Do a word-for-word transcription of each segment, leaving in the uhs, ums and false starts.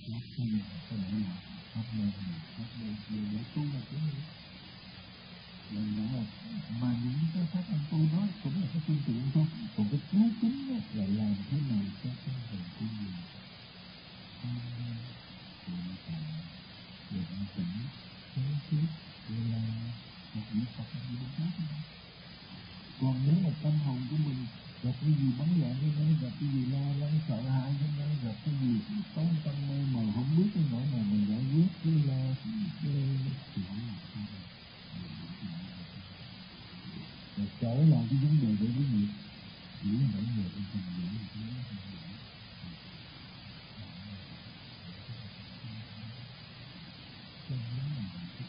Học cái này, cái này là học đời này, học đời kia để tu là cái gì? Lần nữa mà những cái pháp anh tu đó cũng là cái phương tiện thôi. Còn cái cứu kính là làm thế nào cho con người con người an nhiên, thiện cảm, định tĩnh, sáng suốt, là một vị Phật là gì đó. Còn nếu mà tâm hồn của mình gặp cái gì bắn loạn như thế, gặp cái gì lo lắng sợ hãi như thế, gặp cái gì tối tâm mê mờ không biết cái nỗi nào mình giải quyết cứ lo thì nó là sao? Rồi trở lại cái vấn đề để với nghiệp chỉ mỗi người trong phần diễn là cái vấn đề cho nên là cái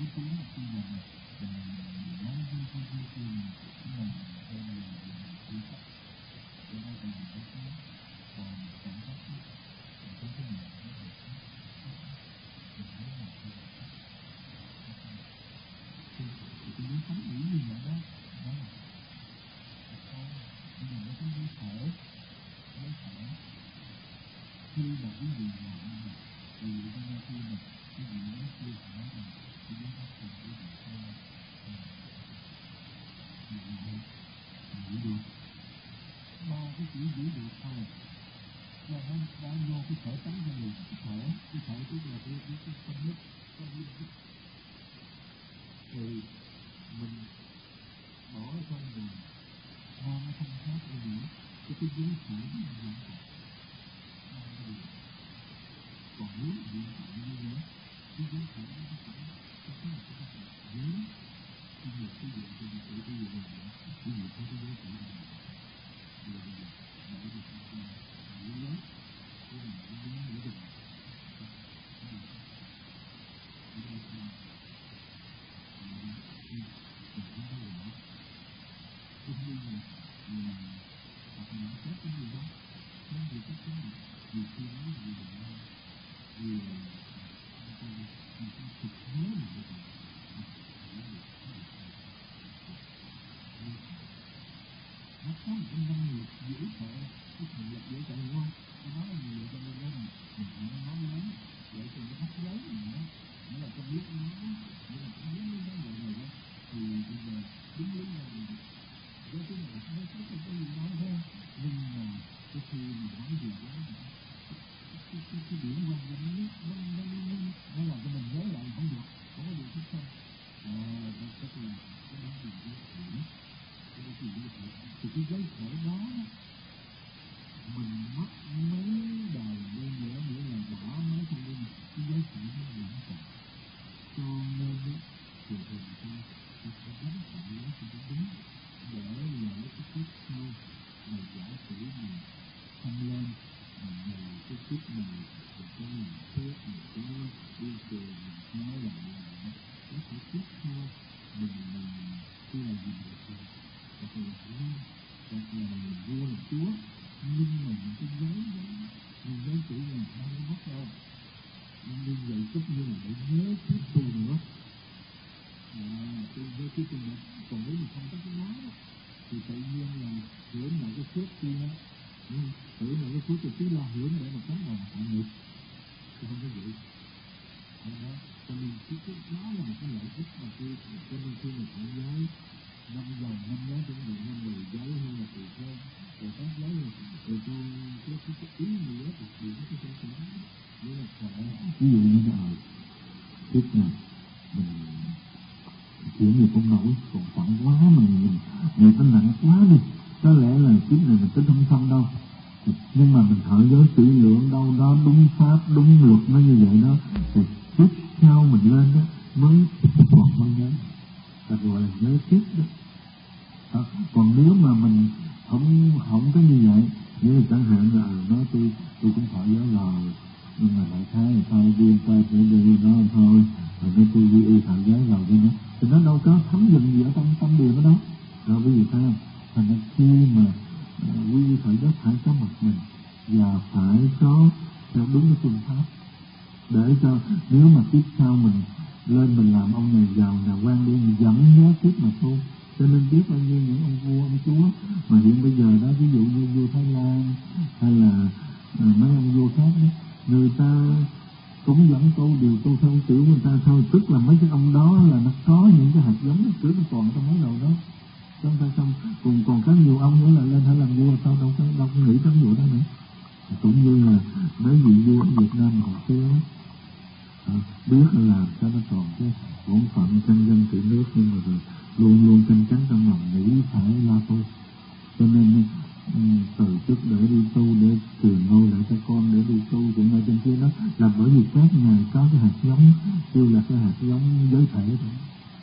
tí một khi mà mình nói với cái cái cái cái mình đây là mình chia sẻ cho nó là mình cái cái còn cảm giác cái cảm giác cái mình nó là cái mình thấy là cái thì cái giới sống ý như vậy đó đó là sao nhưng mà nó cái giới khổ giới khổ khi mà cái gì mà thì nó ra khi mà cái gì nó chưa phải là cái giới pháp thì cái gì sao thì lại giữ được ba cái chữ giữ được thôi là nó đã vô cái khởi tánh cho mình cái khổ cái khổ tức là cái cái cái tâm nhất tâm nhất thì mình bỏ ở trong mình mang nó không khác ở nữa cái cái giới khổ nó là vẫn còn còn nếu hiện tại như thế cái giới khổ nó cũng có cái một cái cái giới cái gì cái gì cái gì cái gì cái gì cái gì cái giới khổ này bây giờ để được cái cái giới lớn cái này cái giới để được cái gì là hoặc là những cái gì đó nó gì cái cái gì gì khi nó gì là gì là người ta người ta thực nhớ là người ta nó có một cái năng lực dễ sợ cái thành lập dễ sợ đúng không nó nói là nhiều cho nên là mình phải nói lớn để cho nó hấp lớn nữa nghĩa là trong lúc nó nghĩa là trong lúc nó vậy này đó thì bây giờ đúng lý là với cái này nó có cái gì nói thôi nhưng mà cái khi mà nói gì đó cái cái cái điểm quan trọng nó nó nó nó nó làm cho mình nhớ lại không được không có được thích không à đó tức là cái đó là cái khổ cái đó là cái khổ thì cái giới khổ đó mình mất mấy đời đi nữa nghĩa là bỏ mấy thằng đi cái giới khổ nó vẫn còn cho nên đó thì người ta người ta đánh phải nó cho nó đúng để lỡ cái kiếp sau mà giả sử mà không lên mà nhờ cái kiếp này thì có làm phước mình có đi chùa mình nói là lại có thể kiếp sau mình khi là gì được rồi hoặc là lên hoặc là mình vua là chúa nhưng mà những cái giấy đó những giấy chỉ là không có mất đâu nhưng vậy tất nhiên là phải nhớ kiếp tu nữa à tôi nhớ kiếp tu nữa còn nếu mà không có cái đó thì tự nhiên là hưởng lại cái phước kia hưởng lại cái phước thì cứ lo hưởng để mà cắn đầu tạo nghiệp thì không có vậy đó cho nên cái cái đó là một cái lợi ích mà tôi cho nên khi mà thọ giới năm dòng năm giới trong vòng năm mười giới hay là tùy theo rồi các giới rồi rồi cho cái cái cái ý nghĩa đặc biệt cái cái cái đó như là khổ ví dụ như là kiếp này mình chuyện gì cũng nổi còn nặng quá mình mình người ta nặng quá đi có lẽ là kiếp này mình tính không xong đâu nhưng mà mình thọ giới kỹ lượng đâu đó đúng pháp đúng luật nó như vậy đó thì kiếp sau mình lên đó mới còn không giới ta gọi là giới kiếp đó à, còn nếu mà mình không không có như vậy như chẳng hạn là nói tôi tôi cũng thọ giới rồi nhưng mà lại thấy thôi điên ta sẽ đưa nó thôi rồi nói tôi duy y thọ giới rồi cho nó thì nó đâu có thấm dừng gì ở trong tâm điều đó đâu rồi quý vị thấy không thành ra khi mà uh, quý vị thọ giới phải có mặt mình và phải có theo đúng cái phương pháp để cho nếu mà tiếp sau mình lên mình làm ông này giàu nhà quan đi mình vẫn nhớ tiếp mà thôi cho nên biết bao nhiêu những ông vua ông chúa mà hiện bây giờ đó ví dụ như vua Thái Lan hay là uh, mấy ông vua khác đó người ta cũng vẫn tu điều tu theo tiểu người ta thôi tức là mấy cái ông đó là nó có những cái hạt giống nó cứ nó còn trong mấy đầu đó chúng ta xong cùng còn có nhiều ông nữa là lên phải làm vua sao đâu có đâu có nghĩ tới vụ đó nữa cũng như là mấy vị vua ở Việt Nam hồi xưa đó à, biết là sao nó còn cái bổn phận tranh danh trị nước nhưng mà rồi luôn luôn tranh cánh trong lòng nghĩ phải lo tu cho nên um, từ chức để đi tu để truyền ngôi lại cho con để đi tu cũng ở trên kia đó là bởi vì các ngài có cái hạt giống kêu là cái hạt giống giới thể thôi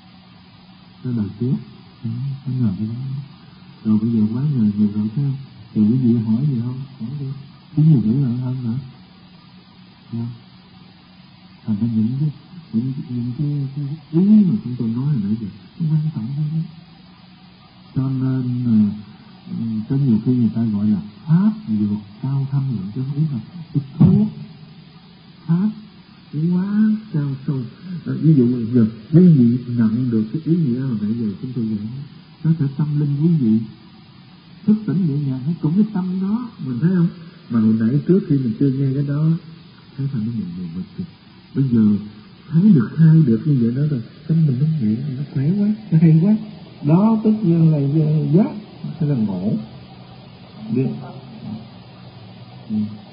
cái đời trước ừ, nó nhờ cái đó rồi bây giờ quá nhờ nhiều rồi chứ thì quý vị hỏi gì không hỏi đi cứ nhiều nghĩ lại hơn nữa yeah. Thành ra những cái những, những cái, cái ý mà chúng tôi nói hồi nãy giờ nó quan trọng hơn đó. Cho nên có nhiều khi người ta gọi là pháp dược cao thâm lượng, chứ không ý là cái thuốc pháp quá cao sâu. Ví dụ giờ quý vị nhận được cái ý nghĩa hồi nãy giờ chúng tôi giảng, có thể tâm linh quý vị thức tỉnh nhẹ nhàng, cũng cái tâm đó mình thấy không? Mà hồi nãy trước khi mình chưa nghe cái đó thấy thành nó nhẹ nhàng vật kìa. Bây giờ thấy được hai được như vậy đó rồi, tâm mình nó nhẹ, nó khỏe quá, nó hay quá. Đó tất nhiên là giác hay là ngộ biết. Ừ.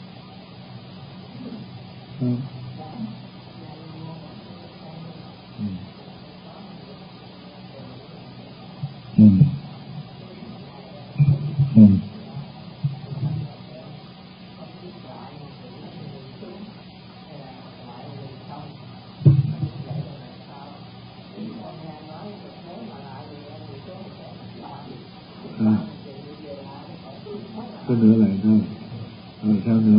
Ừ. Ừ. Ừ. Ừ. À. Cái nữa lại thôi. Rồi sao nữa?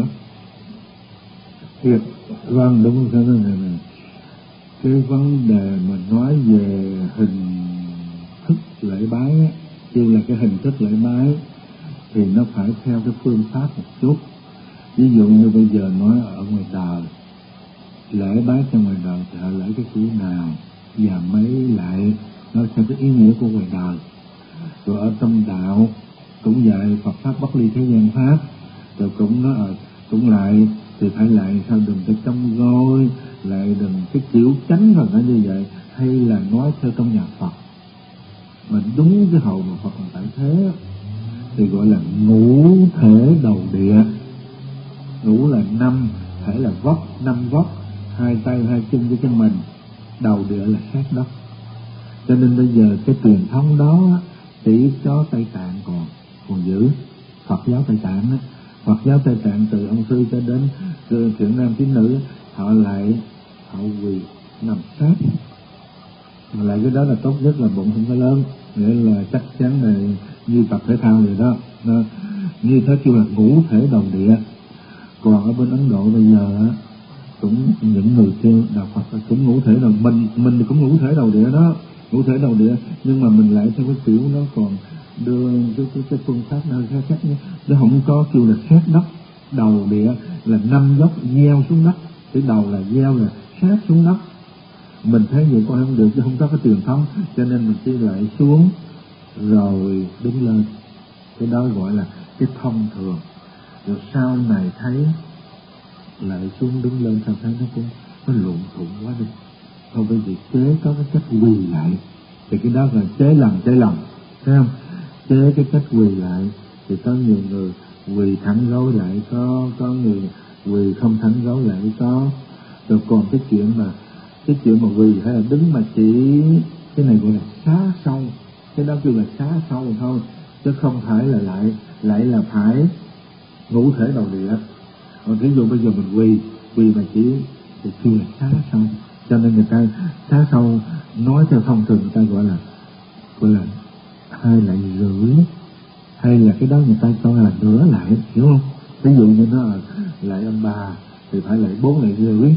Thiệt, vâng đúng rồi này này. Cái vấn đề mà nói về hình thức lễ bái á, kêu là cái hình thức lễ bái thì nó phải theo cái phương pháp một chút. Ví dụ như bây giờ nói ở ngoài đời, lễ bái trong ngoài đời thì họ lễ cái kiểu nào và mấy lại nói theo cái ý nghĩa của ngoài đời. Rồi ở trong đạo cũng dạy Phật pháp bất ly thế gian pháp, rồi cũng nói ở cũng lại thì phải lại sao đừng cái trong gối, lại đừng cái kiểu tránh rồi nó như vậy, hay là nói theo trong nhà Phật mà đúng cái hầu mà Phật còn tại thế thì gọi là ngũ thể đầu địa. Ngũ là năm, thể là vóc, năm vóc, hai tay hai chân với chân mình, đầu địa là sát đất. Cho nên bây giờ cái truyền thống đó chỉ có Tây Tạng còn còn giữ, Phật giáo Tây Tạng đó. Phật giáo Tây Tạng từ ông sư cho đến thượng nam tín nữ, họ lại họ quỳ nằm sát, mà lại cái đó là tốt nhất là bụng không có lớn, nghĩa là chắc chắn là như tập thể thao vậy đó. Nó, như thế kêu là ngũ thể đầu địa. Còn ở bên Ấn Độ bây giờ á, cũng những người kêu đạo Phật cũng ngũ thể đầu, mình mình cũng ngũ thể đầu địa đó, ngũ thể đầu địa, nhưng mà mình lại theo cái kiểu nó còn đưa cái cái, cái phương pháp nào khác khác nhé. Nó không có kêu là sát đất, đầu địa là năm dốc gieo xuống đất, cái đầu là gieo là sát xuống đất. Mình thấy vậy coi không được, chứ không có cái truyền thống, cho nên mình chỉ lại xuống rồi đứng lên. Cái đó gọi là cái thông thường. Rồi sau này thấy lại xuống đứng lên, sao thấy nó cũng nó lộn xộn quá đi. Thôi bây giờ chế có cái cách quỳ lại thì cái đó là chế lòng chế lòng, thấy không? Chế cái cách quỳ lại thì có nhiều người quỳ thẳng gối lại, có có người quỳ không thẳng gối lại có. Rồi còn cái chuyện mà cái chuyện mà quỳ hay là đứng mà chỉ cái này gọi là xá sâu, cái đó kêu là xá sâu thôi, chứ không phải là lại lại là phải ngũ thể đầu địa. Còn ví dụ bây giờ mình quỳ quỳ mà chỉ thì kêu là xá sâu, cho nên người ta xá sâu nói theo thông thường người ta gọi là gọi là hai lại rưỡi, hay là cái đó người ta cho là nửa lại, hiểu không? Ví dụ như nó là lại ông bà thì phải lại bốn lại rưỡi.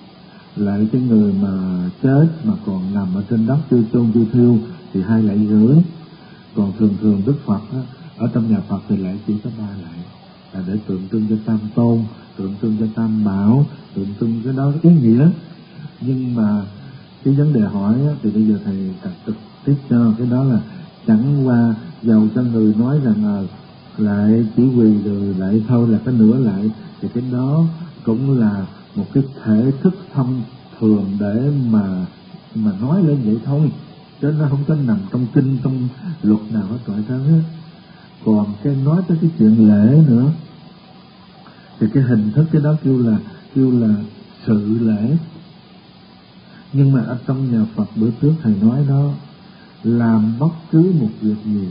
Lại cái người mà chết mà còn nằm ở trên đất chưa chôn chưa thiêu thì hai lại rưỡi. Còn thường thường Đức Phật á, ở trong nhà Phật thì lại chỉ có ba lại, là để tượng trưng cho Tam Tôn, tượng trưng cho Tam Bảo, tượng trưng cái đó ý nghĩa. Nhưng mà cái vấn đề hỏi á, thì bây giờ thầy cần trực tiếp cho cái đó là chẳng qua giàu cho người nói rằng là lại chỉ quỳ rồi lại thôi là cái nửa lại, thì cái đó cũng là một cái thể thức thông thường để mà mà nói lên vậy thôi, chứ nó không có nằm trong kinh trong luật nào hết trọi trơn hết. Còn cái nói tới cái chuyện lễ nữa thì cái hình thức cái đó kêu là kêu là sự lễ. Nhưng mà ở trong nhà Phật bữa trước thầy nói đó, làm bất cứ một việc gì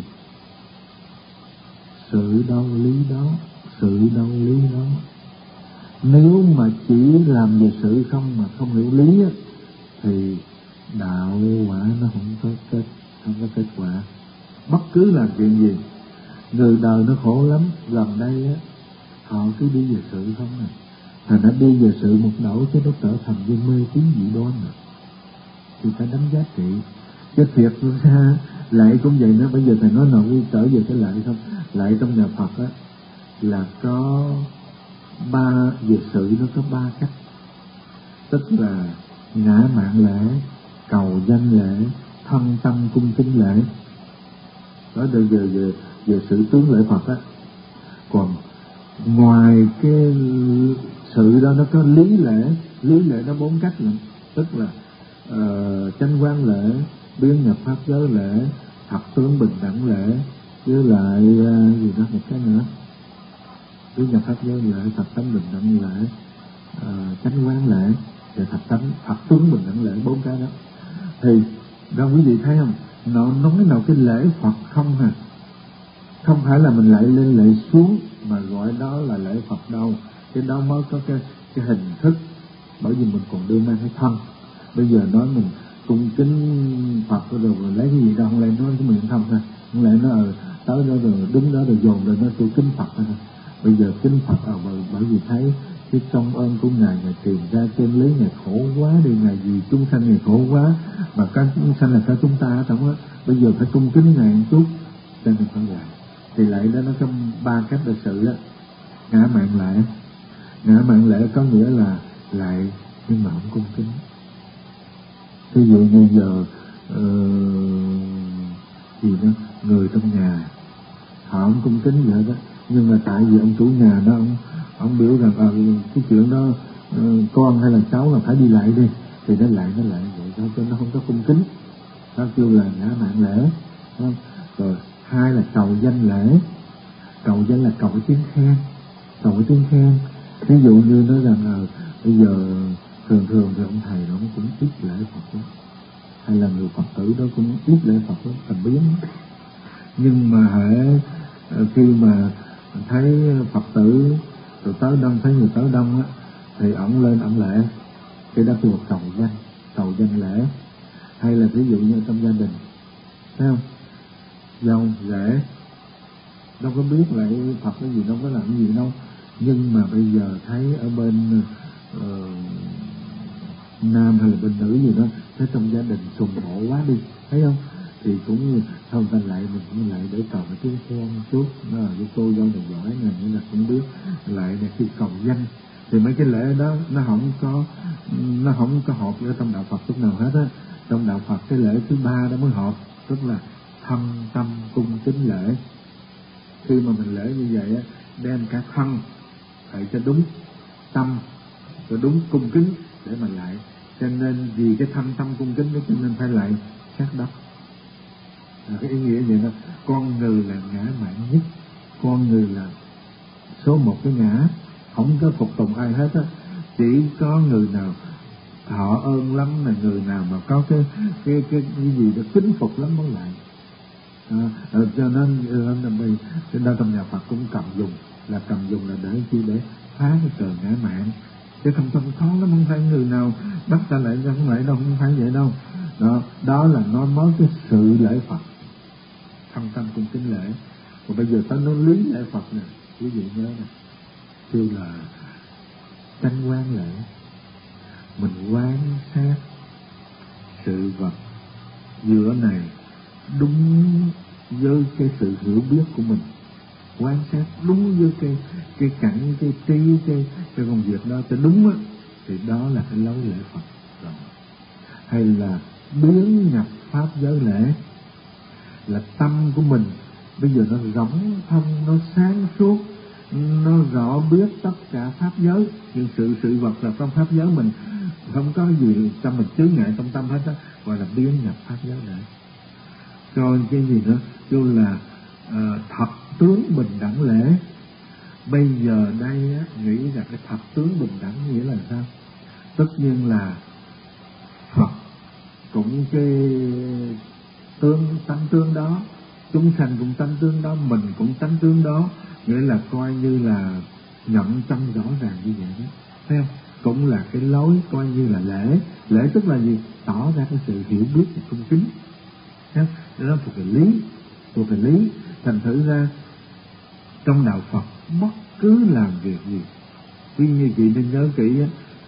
sự đâu lý đó, sự đâu lý đó. Nếu mà chỉ làm về sự không mà không hiểu lý á, thì đạo quả nó không có kết không có kết quả. Bất cứ làm chuyện gì, người đời nó khổ lắm. Gần đây á, họ cứ đi về sự không à, Thành nó đi về sự một đổ chứ nó trở thành cái mê tín dị đoan rồi. Thì phải đánh giá trị. Cái thiệt ra lạy cũng vậy đó. Bây giờ thầy nói nào trở về cái lạy không? Lạy trong nhà Phật á là có ba, về sự nó có ba cách. Tức là ngã mạn lễ, cầu danh lễ, thân tâm cung kính lễ. Đó là về, về, về sự tướng lễ Phật á. Còn ngoài cái sự đó nó có lý lễ. Lý lễ nó bốn cách lận. Tức là uh, chánh quán lễ, biến nhập pháp giới lễ, thập tướng bình đẳng lễ, với lại uh, gì đó một cái nữa, biến nhập pháp giới lễ, thập tánh bình đẳng lễ, uh, chánh quán lễ, và thập tánh thập tướng bình đẳng lễ. Bốn cái đó thì đó quý vị thấy không, nó nói nào cái lễ Phật không hả? Không phải là mình lạy lên lạy xuống mà gọi đó là lễ Phật đâu. Cái đó mới có cái, cái hình thức. Bởi vì mình còn đưa mang cái thân. Bây giờ nói mình cung kính Phật rồi, rồi lấy cái gì đâu, không lẽ nói cái miệng không thôi. Không lẽ nó ở tới đó rồi đứng đó rồi dồn rồi nói tôi kính Phật thôi. Bây giờ kính Phật ở bởi, bởi vì thấy cái công ơn của Ngài, Ngài truyền ra chân lý, Ngài khổ quá đi, Ngài vì chúng sanh Ngài khổ quá, mà các chúng sanh là cả chúng ta tổng á. Bây giờ phải cung kính Ngài một chút, cho nên phải dạy. Thì lại đó nó có ba cách lịch sự đó. Ngã mạn lễ. Ngã mạn lễ có nghĩa là lại nhưng mà không cung kính. Ví dụ như giờ uh, gì đó, người trong nhà họ không cung kính vậy đó, nhưng mà tại vì ông chủ nhà đó ông, ông biểu rằng à, cái chuyện đó uh, con hay là cháu là phải đi lại đi, thì nó lại nó lại vậy đó, cho nó không có cung kính. Nó kêu là ngã mạn lễ, không? Rồi hai là cầu danh lễ. Cầu danh là cầu cái tiếng khen, cầu cái tiếng khen. Ví dụ như nói rằng à, bây giờ thường thường thì ông thầy đó cũng ít lễ Phật đó, hay là người Phật tử đó cũng ít lễ Phật đó, thành biến. Nhưng mà hễ khi mà thấy Phật tử rồi tới đông, thấy người tới đông á, thì ổng lên ổng lễ. Cái đó kêu cầu danh, cầu danh lễ. Hay là ví dụ như trong gia đình, thấy không, dâu rể đâu có biết lại Phật cái gì, đâu có làm cái gì đâu, nhưng mà bây giờ thấy ở bên uh, nam hay là bên nữ gì đó, thấy trong gia đình sùng hộ quá đi, thấy không, thì cũng không ta lại mình cũng lại để cầu cái tiếng khen chút. Nó là cái cô dâu này giỏi này, nghĩa là cũng biết lại là khi cầu danh. Thì mấy cái lễ đó nó không có nó không có hợp ở trong đạo Phật chút nào hết á. Trong đạo Phật cái lễ thứ ba đó mới hợp, tức là thân tâm cung kính lễ. Khi mà mình lễ như vậy á, đem cả thân phải cho đúng, tâm rồi đúng cung kính để mà lại. Cho nên vì cái thân tâm cung kính đó cho nên phải lại sát đất. À, cái ý nghĩa vậy đó. Con người là ngã mạn nhất, con người là số một cái ngã, không có phục tùng ai hết á. Chỉ có người nào họ ơn lắm là người nào mà có cái cái cái, cái gì đó kính phục lắm mới lại. À, cho nên trên đó trong nhà Phật cũng cầm dùng, là cầm dùng là để chi, để phá cái cờ ngã mạn. Chứ không không khó lắm, không phải người nào bắt ta lại ra không lại đâu, không phải vậy đâu. Đó, đó là nói mới cái sự lễ Phật, thân tâm cung kính lễ. Còn bây giờ ta nói lý lễ Phật nè, quý vị nhớ nè, kêu là chánh quán lễ. Mình quan sát sự vật giữa này đúng với cái sự hiểu biết của mình, quan sát đúng với cái cái cảnh, cái trí, cái cái công việc đó cho đúng á, thì đó là cái lối lễ Phật rồi. Hay là biến nhập pháp giới lễ, là tâm của mình bây giờ nó rỗng thông, nó sáng suốt, nó rõ biết tất cả pháp giới, những sự sự vật là trong pháp giới mình không có gì cho mình chướng ngại trong tâm hết á, gọi là biến nhập pháp giới lễ. Rồi cái gì nữa, kêu là uh, thập tướng bình đẳng lễ. Bây giờ đây á, nghĩ là cái thập tướng bình đẳng nghĩa là sao? Tất nhiên là Phật cũng cái tướng tánh tướng đó, chúng sanh cũng tánh tướng đó, mình cũng tánh tướng đó, nghĩa là coi như là nhận tâm rõ ràng như vậy đó, thấy không? Cũng là cái lối coi như là lễ. Lễ tức là gì? Tỏ ra cái sự hiểu biết và cung kính. Đó thuộc về lý, thuộc về lý. Thành thử ra trong đạo Phật bất cứ làm việc gì quý như chị nên nhớ kỹ á,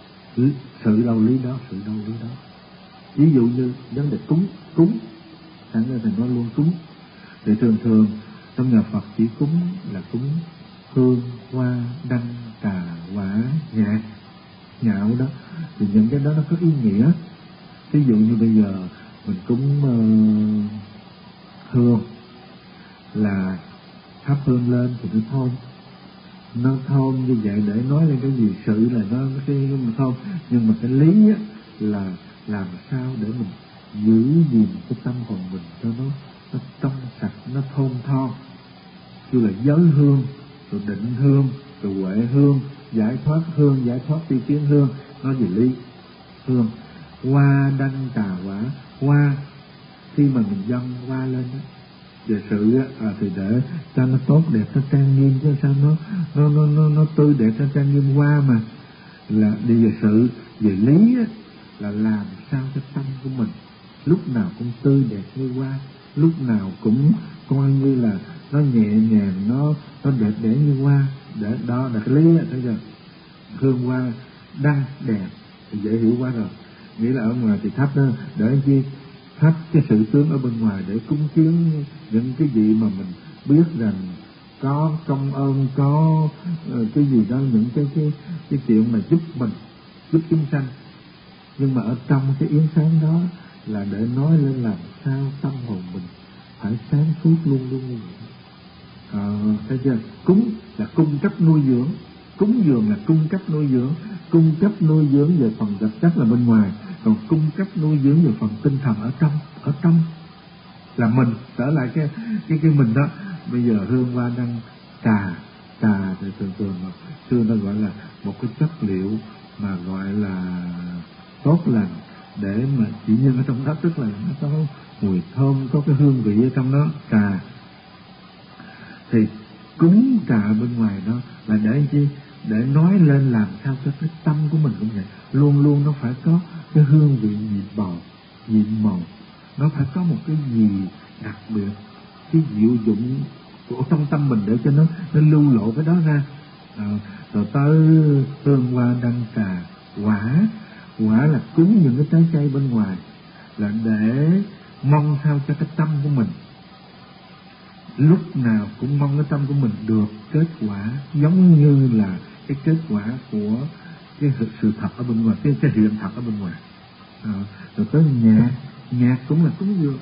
sự đạo lý đó, sự đạo lý đó. Ví dụ như vấn đề cúng, cúng, sẵn ra thầy nói luôn cúng. Thì thường thường trong nhà Phật chỉ cúng là cúng hương, hoa, đăng, trà, quả, nhạc, nhạo đó. Thì những cái đó nó có ý nghĩa. Ví dụ như bây giờ mình cúng uh, hương là thắp hương lên thì nó thơm, nó thơm như vậy để nói lên cái gì sự là nó cái thơm. Nhưng mà cái lý á, là làm sao để mình giữ gìn cái tâm hồn mình cho nó nó trong sạch, nó thơm tho. Như là giới hương, rồi định hương, rồi huệ hương, giải thoát hương, giải thoát tri kiến hương. Nói về lý hương. Hoa đăng trà quả. Hoa khi mà mình dâng hoa lên đó, về sự á, à, thì để cho nó tốt đẹp, nó trang nghiêm, chứ sao nó nó nó nó, nó tươi đẹp, nó trang nghiêm. Hoa mà là đi về sự. Về lý á, là làm sao cho tâm của mình lúc nào cũng tươi đẹp như hoa, lúc nào cũng coi như là nó nhẹ nhàng, nó nó đẹp đẽ như hoa. Để đó là cái lý á, thấy chưa? Hương hoa đăng đẹp thì dễ hiểu quá rồi. Nghĩa là ở ngoài thì thắp đó để chi? Thắp cái sự tướng ở bên ngoài để cúng kiến những cái gì mà mình biết rằng có công ơn, có uh, cái gì đó, những cái cái cái chuyện mà giúp mình, giúp chúng sanh. Nhưng mà ở trong cái yến sáng đó là để nói lên làm sao tâm hồn mình phải sáng suốt luôn luôn như vậy. À, thấy chưa? Cúng là cung cấp nuôi dưỡng, cúng dường là cung cấp nuôi dưỡng, cung cấp nuôi dưỡng về phần vật chất là bên ngoài, còn cung cấp nuôi dưỡng về phần tinh thần ở trong. Ở trong là mình trở lại cái cái cái mình đó. Bây giờ hương hoa đăng trà, trà thì thường thường mà xưa nó gọi là một cái chất liệu mà gọi là tốt lành để mà chỉ nhân ở trong đó, tức là nó có mùi thơm, có cái hương vị ở trong đó. Trà thì cúng trà bên ngoài đó là để chi? Để nói lên làm sao cho cái tâm của mình cũng vậy, luôn luôn nó phải có cái hương vị nhiệm màu, nhiệm màu, nó phải có một cái gì đặc biệt, cái diệu dụng của trong tâm mình để cho nó nó lưu lộ cái đó ra. À, rồi tới hương hoa đăng trà quả. Quả là cúng những cái trái cây bên ngoài, là để mong sao cho cái tâm của mình lúc nào cũng mong cái tâm của mình được kết quả giống như là cái kết quả của cái sự thật ở bên ngoài, cái, cái hiện thật ở bên ngoài. À, rồi tới nhạc, nhạc cũng là cúng dường.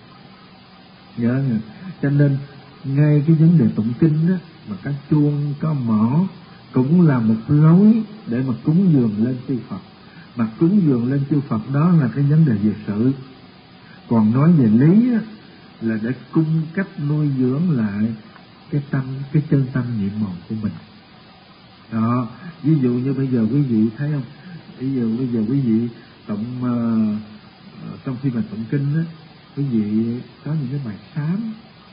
Nhớ nha. Cho nên ngay cái vấn đề tụng kinh đó mà cái chuông có mõ cũng là một lối để mà cúng dường lên chư Phật. Mà cúng dường lên chư Phật đó là cái vấn đề về sự. Còn nói về lý á, là để cung cấp nuôi dưỡng lại cái tâm, cái chân tâm nhiệm màu của mình. Đó, ví dụ như bây giờ quý vị thấy không? Ví dụ bây giờ quý vị tụng uh, trong khi mà tụng kinh á, quý vị có những cái bài sám,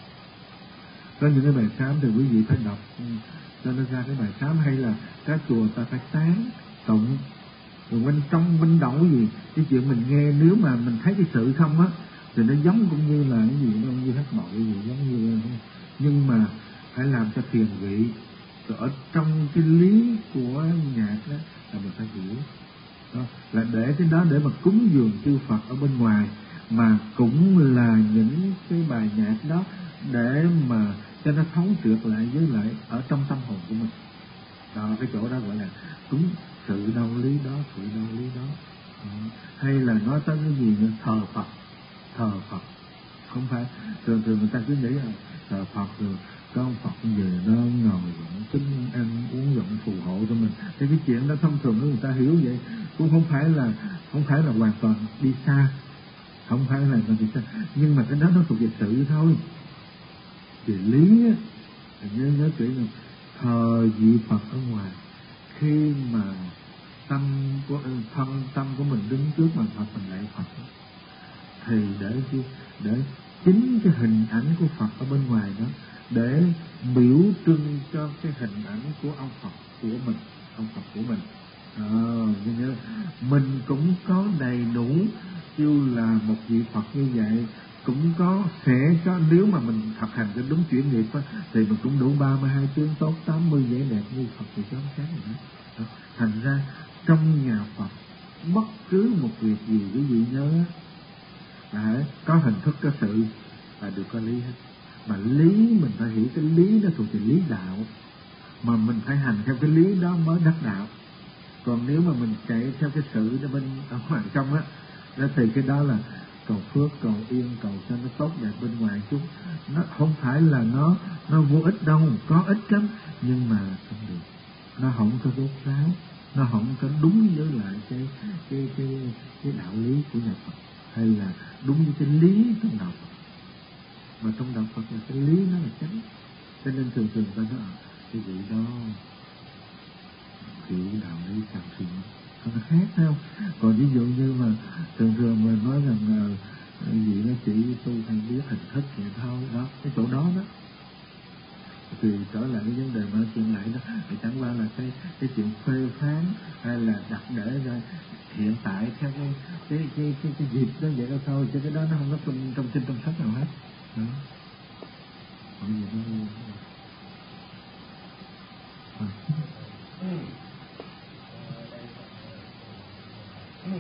có những cái bài sám thì quý vị phải đọc cho nó ra cái bài sám, hay là các chùa ta phải tán tụng. Rồi bên trong bên đầu gì cái chuyện mình nghe, nếu mà mình thấy cái sự không á thì nó giống cũng như là cái gì, nó như hát bội gì, giống như, nhưng mà phải làm cho thiền vị. Rồi ở trong cái lý của nhạc đó là mình phải hiểu đó, là để cái đó để mà cúng dường chư Phật ở bên ngoài, mà cũng là những cái bài nhạc đó để mà cho nó thấu trượt lại với lại ở trong tâm hồn của mình. Đó, cái chỗ đó gọi là cúng sự đạo lý đó, sự đạo lý đó. Ừ. Hay là nói tới cái gì nữa, thờ Phật, thờ Phật không phải thường thường người ta cứ nghĩ là thờ Phật rồi có ông Phật về nó ngồi vẫn kính ăn uống vẫn phù hộ cho mình. Thì cái chuyện đó thông thường người ta hiểu vậy, cũng không phải là không phải là hoàn toàn đi xa, không phải là đi xa, nhưng mà cái đó nó thuộc về sự thôi. Về lý á, nhớ nhớ kỹ là thờ vị Phật ở ngoài, khi mà tâm của thân tâm của mình đứng trước mặt Phật, mình lạy Phật thì để để chính cái hình ảnh của Phật ở bên ngoài đó để biểu trưng cho cái hình ảnh của ông Phật của mình, ông Phật của mình. À, nhớ mình cũng có đầy đủ như là một vị Phật như vậy, cũng có sẽ có, nếu mà mình thực hành cho đúng chuyển nghiệp á, thì mình cũng đủ ba mươi hai tướng tốt, tám mươi vẻ đẹp như Phật thì có khác nữa. Đó. Thành ra trong nhà Phật bất cứ một việc gì quý vị nhớ là có hình thức có sự là đều có lý hết. Mà lý mình phải hiểu cái lý đó thuộc về lý đạo, mà mình phải hành theo cái lý đó mới đắc đạo. Còn nếu mà mình chạy theo cái sự đó bên ở ngoài trong á, đó thì cái đó là cầu phước, cầu yên, cầu cho nó tốt đẹp bên ngoài chút. Nó không phải là nó nó vô ích đâu, có ích lắm, nhưng mà không được. Nó không có rốt ráo, nó không có đúng với lại cái cái cái cái đạo lý của nhà Phật, hay là đúng với cái lý trong đạo Phật. Mà trong đạo Phật là cái lý nó là chánh, cho nên thường thường ta nói cái vị đó hiểu đạo lý cao siêu, nó khác không? Còn ví dụ như mà thường thường mình nói rằng uh, vị nó chỉ tu hay biết hình thức vậy thôi, đó cái chỗ đó đó thì trở lại cái vấn đề mà chuyện lại đó thì chẳng qua là cái cái chuyện phê phán hay là đặt để ra hiện tại theo cái cái cái cái, cái dịp đó vậy đó thôi, chứ cái đó nó không có trong trong kinh trong sách nào hết đó. Còn gì đó à. Ừ. Ừ.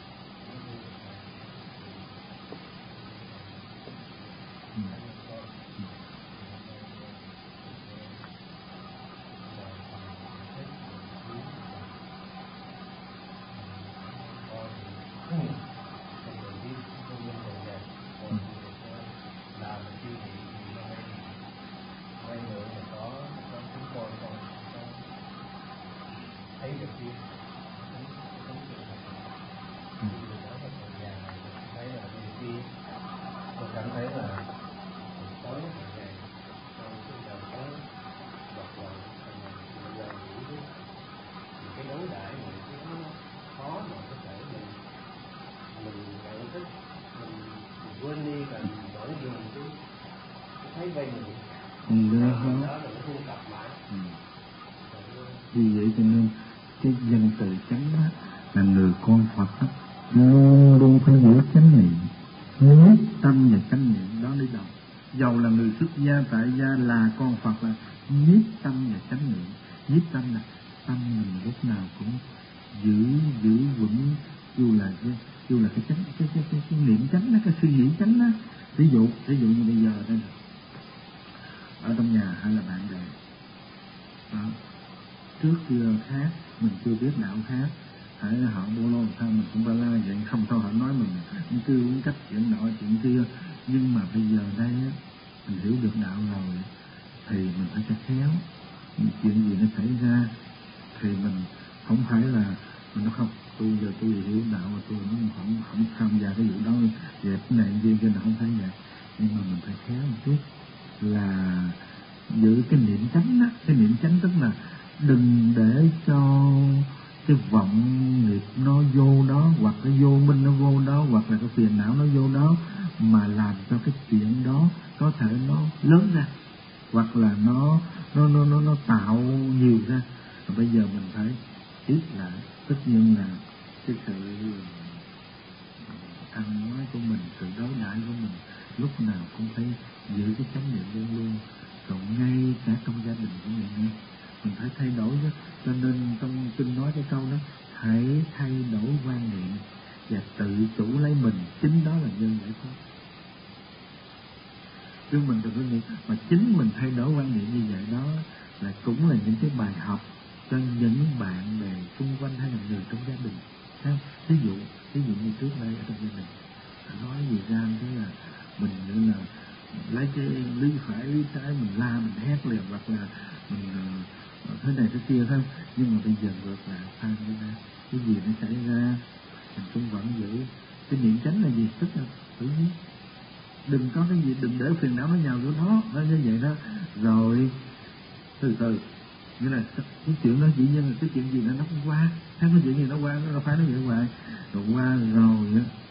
Vì vậy cho nên cái danh từ chánh đó là người con Phật đó luôn luôn phải giữ chánh niệm, nhất tâm và chánh niệm đó đi đầu. Dầu là người xuất gia tại gia là con Phật là nhất tâm và chánh niệm. Nhất tâm là tâm mình lúc nào cũng giữ giữ vững, dù là cái dù là cái chánh cái cái cái, cái niệm chánh đó, cái suy nghĩ chánh đó. Ví dụ ví dụ như bây giờ đây ở trong nhà hay là bạn bè đó, trước kia khác, mình chưa biết đạo khác, hãy họ bô lô sao mình cũng ba la vậy, không thôi họ nói mình những cư những cách chuyện nọ chuyện kia. Nhưng mà bây giờ đây á, mình hiểu được đạo rồi thì mình phải cho khéo. Chuyện gì nó xảy ra thì mình không phải là mình nói không, tôi giờ tôi hiểu đạo mà tôi không không không tham gia cái vụ đó, về cái này kia kia là không phải vậy. Nhưng mà mình phải khéo một chút là giữ cái niệm chánh á. Cái niệm chánh tức là đừng để cho cái vọng nghiệp nó vô đó, hoặc cái vô minh nó vô đó, hoặc là cái phiền não nó vô đó, mà làm cho cái chuyện đó có thể nó lớn ra, hoặc là nó nó nó nó, nó tạo nhiều ra. Và bây giờ mình phải ít lại, tất nhiên là cái sự ăn nói của mình, sự đối đãi của mình lúc nào cũng phải giữ cái chánh niệm luôn luôn. Còn ngay cả trong gia đình của mình mình phải thay đổi đó. Cho nên trong kinh nói cái câu đó, hãy thay đổi quan niệm và tự chủ lấy mình, chính đó là nhân giải thoát. Chứ mình đừng có nghĩ mà chính mình thay đổi quan niệm như vậy đó là cũng là những cái bài học cho những bạn bè xung quanh hay là người trong gia đình. Thấy? Ví dụ ví dụ như trước đây ở trong gia đình nói gì ra thế là mình như là lấy cái lý phải lý trái mình la mình hét liền, hoặc là mình uh, thế này thế kia thôi. Nhưng mà bây giờ ngược lại sao như ra cái gì nó xảy ra mình cũng vẫn giữ cái niệm chánh là gì, tức là tự nhiên đừng có cái gì, đừng để phiền não nó nhào vô nó, nó như vậy đó. Rồi từ từ như là cái chuyện đó dĩ nhiên là cái chuyện gì nó nó cũng qua, thấy cái chuyện gì nó qua nó phải nó vậy hoài rồi qua rồi á